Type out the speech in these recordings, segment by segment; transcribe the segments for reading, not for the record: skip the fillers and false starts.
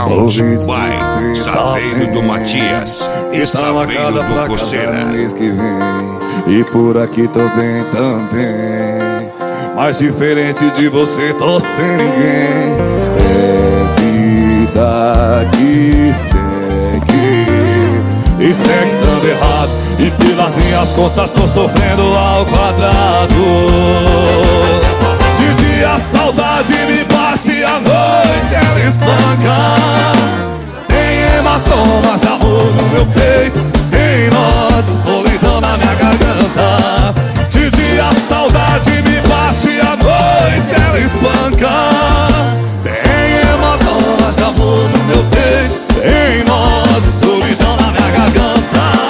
Sound by Saveiro do Matias e Saveiro do Coceira. Mês que vem, e por aqui tô bem também. Mas diferente de você, tô sem ninguém. É vida que segue, e segue dando errado. E pelas minhas contas tô sofrendo ao quadrado. De dia a saudade me bate, à noite ela espanca. Tem hematomas de amor no meu peito, tem nó de solidão na minha garganta. De dia a saudade me bate, à noite ela espanca. Tem hematomas de amor no meu peito, tem nó de solidão na minha garganta.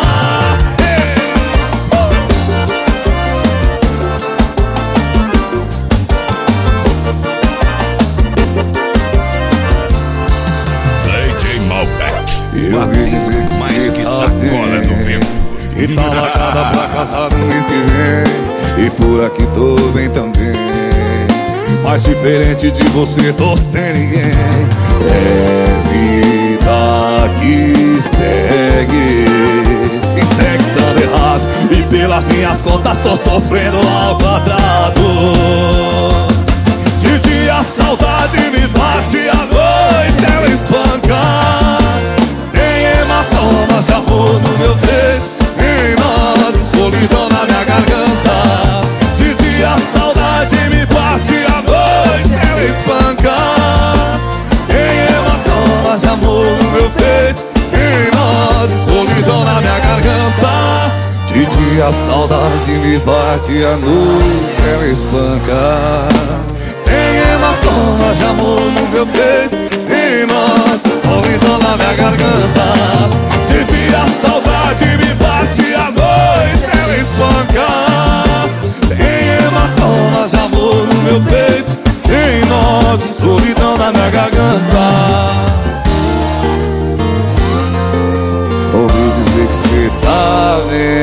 Eu vi dizer que mais que sacola no vento, e tá marcada pra casar no mês que vem. E por aqui tô bem também. Mas diferente de você, tô sem ninguém. É vida que segue, e segue dando errado. E pelas minhas contas tô sofrendo ao quadrado. De dia a saudade me bate, à noite ela espanca. Hematomas de amor no meu peito, tem nó de solidão na minha garganta. De dia a saudade me bate, à noite ela espanca. Tem hematomas de amor no meu peito, tem nó de solidão na minha garganta. De dia a saudade me bate, à noite ela espanca. Tem hematomas de amor no meu peito, tem nó de solidão na minha garganta. De dia a saudade me bate, à noite ela espanca. Tem hematomas de amor no meu peito, tem nó de solidão na minha garganta. Ouvi dizer que cê tá vendo